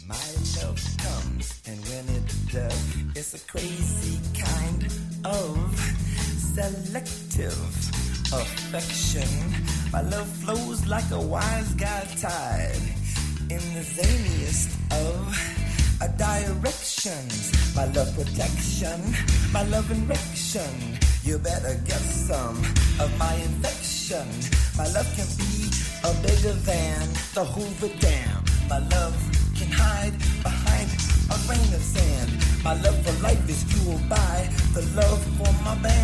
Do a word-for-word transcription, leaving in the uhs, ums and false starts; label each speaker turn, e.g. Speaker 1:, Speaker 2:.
Speaker 1: My love comes, and when it does, it's a crazy kind of selective affection. My love flows like a wise guy tide in the zaniest of a directions. My love protection, my love erection. You better get some of my infection. My love can be a bigger than the Hoover Dam. My love can hide behind a grain of sand. My love for life is fueled by the love for my band.